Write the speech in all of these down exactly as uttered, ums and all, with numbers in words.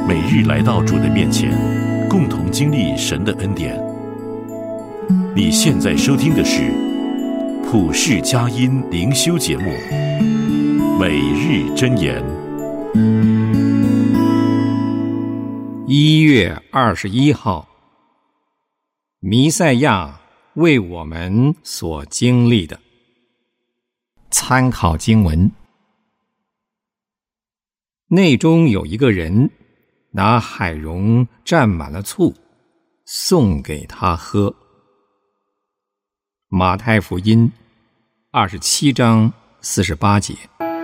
每日来到主的面前，共同经历神的恩典。你现在收听的是普世佳音灵修节目《每日箴言》。 一月二十一号，弥赛亚为我们所经历的。参考经文：内中有一个人拿海蓉蘸满了醋，送给他喝。马太福音二十七章四十八节。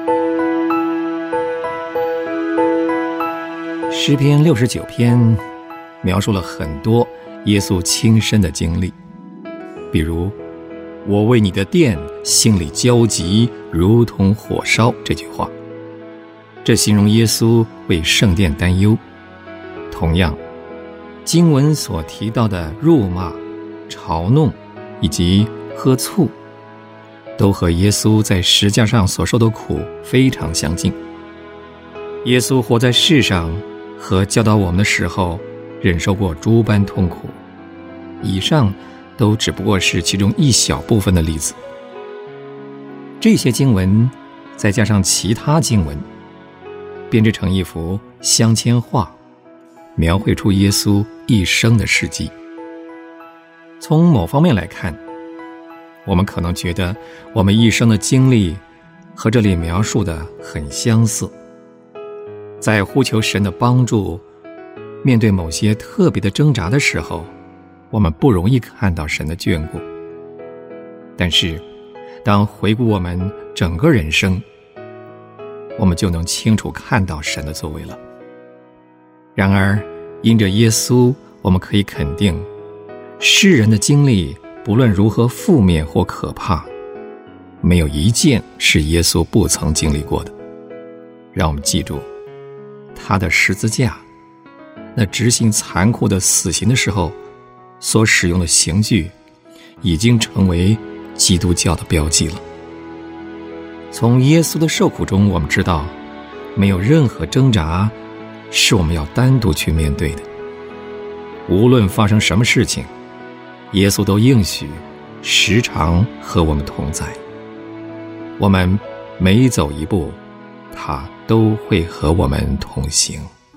诗篇六十九篇描述了很多耶稣亲身的经历，比如我为你的殿心里焦急如同火烧这句话，这形容耶稣为圣殿担忧。同样，经文所提到的辱骂、嘲弄以及喝醋，都和耶稣在十字架上所受的苦非常相近。耶稣活在世上和教导我们的时候，忍受过诸般痛苦，以上都只不过是其中一小部分的例子。这些经文再加上其他经文，编织成一幅镶嵌画，描绘出耶稣一生的事迹。从某方面来看，我们可能觉得我们一生的经历和这里描述的很相似。在呼求神的帮助，面对某些特别的挣扎的时候，我们不容易看到神的眷顾。但是当回顾我们整个人生，我们就能清楚看到神的作为了。然而因着耶稣，我们可以肯定，世人的经历不论如何负面或可怕，没有一件是耶稣不曾经历过的。让我们记住，他的十字架，那执行残酷的死刑的时候所使用的刑具，已经成为基督教的标记了。从耶稣的受苦中，我们知道没有任何挣扎是我们要单独去面对的。无论发生什么事情，耶稣都应许时常和我们同在。我们每走一步，他都会和我们同行。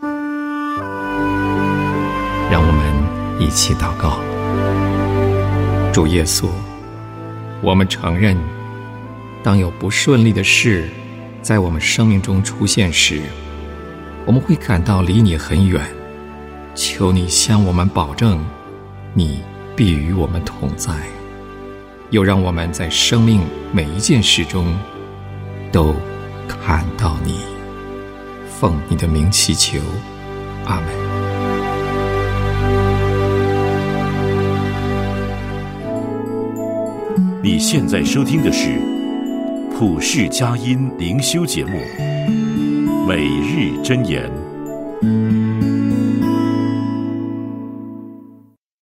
让我们一起祷告。主耶稣，我们承认，当有不顺利的事在我们生命中出现时，我们会感到离你很远。求你向我们保证，你必与我们同在，又让我们在生命每一件事中都看到你。奉你的名祈求，阿们。 你现在收听的是普世佳音灵修节目《每日箴言》。